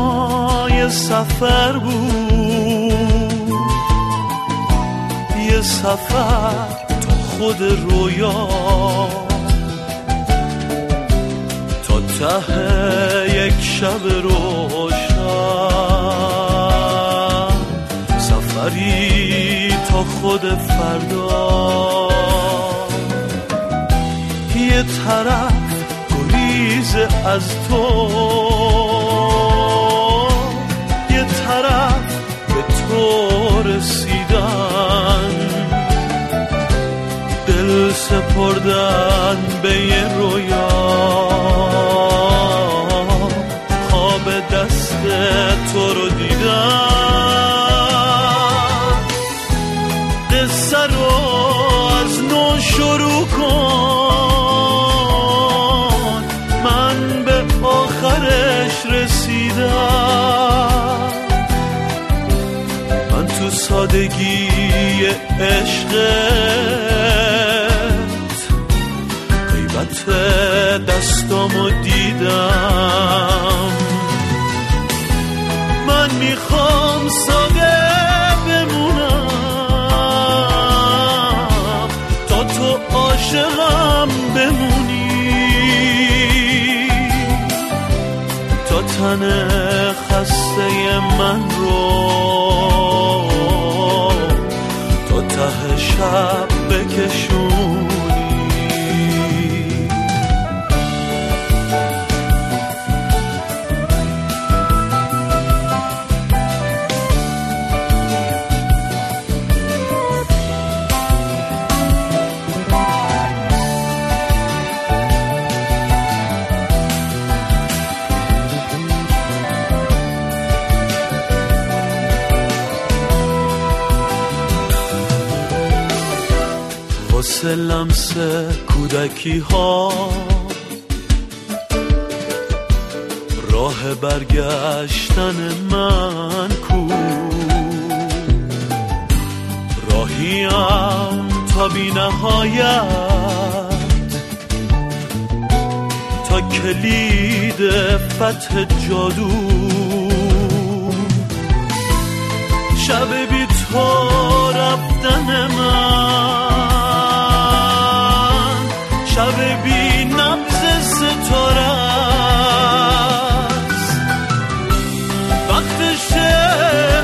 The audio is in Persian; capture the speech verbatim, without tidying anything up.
یه سفر بود، یه سفر تا خود رویا، تا ته یک شب روشن، سفری تا خود فردا. یه طرف گریز از تو، یه طرف به تو رسیدن، دل سپردن به یه رویا، خواب دست تو رو دیدن. قصه رو از نو شروع کن، من به آخرش رسیدم. من تو سادگی عشقت غیبت دستامو دیدم. من میخوام ساده بمونم تا تو عاشقم بمونی، تا تن خسته من رو تا ته شب بکشونی. واسه لمس کودکی ها راه برگشتن من کو، راهیم تا بی نهایت، تا کلید فتح جادو. شب بی تو رفتن من، شب بی نبض ستاره است، وقتشه